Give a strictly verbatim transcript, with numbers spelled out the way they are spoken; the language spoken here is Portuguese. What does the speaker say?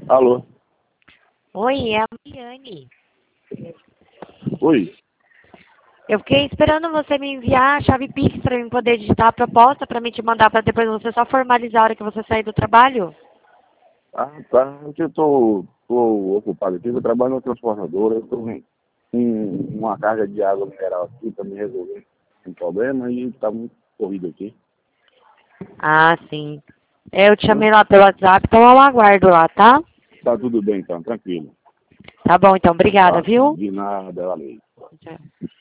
Alô? Oi, é a Mariane. Oi? Eu fiquei esperando você me enviar a chave Pix para eu poder digitar a proposta para me te mandar para depois você só formalizar a hora que você sair do trabalho. Ah, tá. Eu tô, tô ocupado aqui, eu trabalho na transportadora, eu tô com com uma carga de água mineral aqui para me resolver um problema e tá muito corrido aqui. Ah, sim. Eu te Hã? chamei lá pelo WhatsApp, então eu aguardo lá, tá? Tá tudo bem então, tranquilo. Tá bom, então. Obrigada, Tá? viu? De nada, valeu. Tchau.